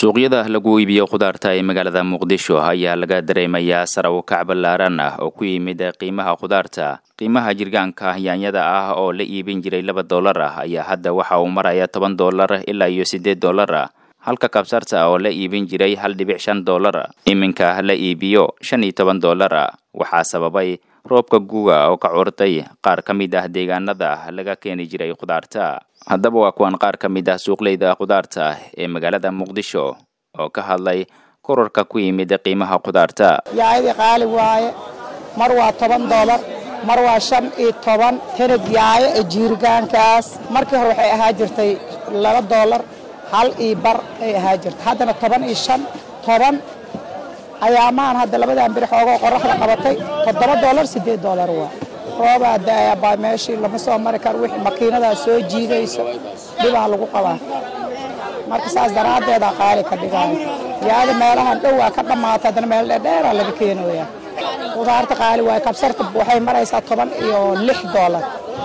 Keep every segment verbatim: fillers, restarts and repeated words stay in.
suuqyada lagu iibiyo khudaarta ee magaalada Muqdisho ayaa laga dareemayaa sare u kac ballaaran ah oo ku yimid qiimaha khudaarta. Qiimaha jirgaanka yaanyada ah oo la iibin jiray laba dollar ah ayaa hadda waxa uu marayaa toban dollar ilaa iyo siddeed dollar, halka kabsarta oo la iibin jiray hal dhibic shan dollar iminka la iibiyo shan iyo toban dollar. Waxaa sababay roobka guga oo ka curtay qaar ka mid ah deegaanada laga keeni jiray khudaarta. haddaba waa kuwan qaar ka mid ah suuqleyda khudaarta ee magaalada Muqdisho oo ka hadlay kororka ku yimid qiimaha khudaarta. yaayada qaali waaye, mar waa toban dollar, mar waa shan iyo toban. tanad yaayo ee jiirgaankaas markii hore waxay ahaa jirtay laba dollar hal iyo bar ay ahaa jirtay, haddana toban iyo shan toban ayaamaan hadda labadan bir xoogoo qoraxda qabatay toddoba dollar siddeed dollar waa. rooba daaya baa meeshii lama soo mari karo, wixii makiinada soo jiidayso dhibaa lagu qabaa, marka saas daraadeeda qaali ka dhigaayo. yaada meelahan dhow waa ka dhamaatay, haddana meel dheer laga keenayaa. khudaarta qaali waaye, kabsarta waxay maraysaa toban iyo lix dollar,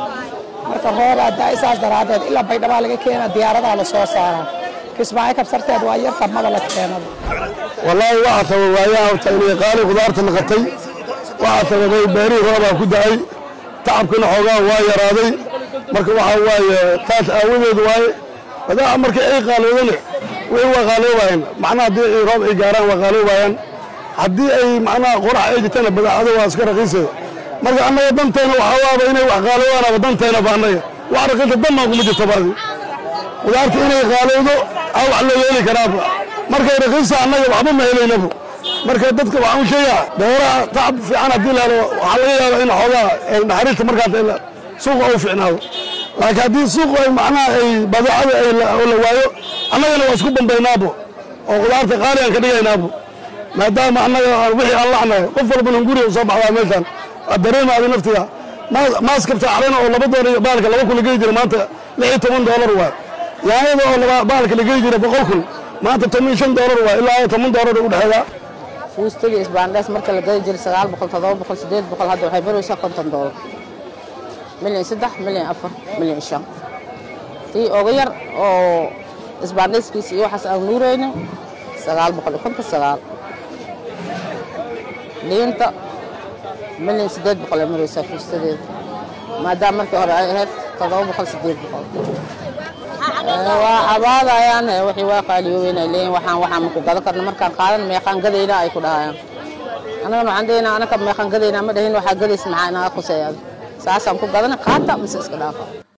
marka rooba daaya saas daraadeed ilaa baydhaba laga keenaa, diyaaradaha la soo saaraa. kismaayo kabsarteed waa yarta maba la keenado. wallaahi waxa sabab waayaa inay qaali khudaarta naqatay, waxa sababay beeri rooba ku da'ay, tacabkuna xoogaa waa yaraaday, marka waxa waaye taas aawadeed waaye. wadaa markii ay qaalowdeen way waa qaaloobayaan, macnaha haddii roob ay gaaraan waa qaaloobayaan, haddii ay macnaha qorax ay jirtana badeecado waa iska raqiisay. marka annaga danteena waxaa waaba inay wax qaalowaanaba danteena ba annaga wax raqiisa danna kuma jirto baadi khudaarta inay qaalowdo aa wax loo yeeli karaaba, markay raqiisa annaga waxba ma helaynaba. marka dadka waxaan u sheegaa beeraha tacab fiican haddii la helo waxaa laga yaabaa in xoogaa naxariista markaas suuqa u fiicnaado, laakiin haddii suuqa ay macnaha ay badeecada ay la waayo annagana waa isku bambaynaabo oo khudaarta qaali aan ka dhigaynaabo, maadaama annaga wixii aan lacnahay qof walbana guriga u soo baxdaa meeshaan waa dareemaada naftiga. maaskabta calena oo laba doollar iyo baalka laba kun la gey jira maanta lix iyo toban dollar waay. yaanyada oo baalka la gey jira boqol kun maanta toban iyo shan dollar waay, ilaa toban dollar u dhexeeyaa. fuustiga isbaandhaas marka la gadi jiray sagaal boqol toddoba boqol siddeed boqol, hadda waxay maraysaa konton dollar, milyan saddex milyan afar milyan shan. tii ugu yar oo isbaandhayskiisa iyo waxaas aan nuuraynin sagaal boqol iyo konton sagaal. liinta milyan siddeed boqol ay maraysaa fuustadeeda, maadaama markii hore ay ahayd toddoba boqol siddeed boqol. waa cabaadayaan wixii waa qaaliyoobeen ay leeyihin, waxaan waxaan ku gadan karno markaan qaadan meeqaan gadayna ay ku dhahayaan. anagana waxaan deynaa anaka meeqaan gadayna ma dhahin waxaa gadaysa maxaa inaga khuseeyaa, saasaan ku gadana qaata mise iska dhaafa.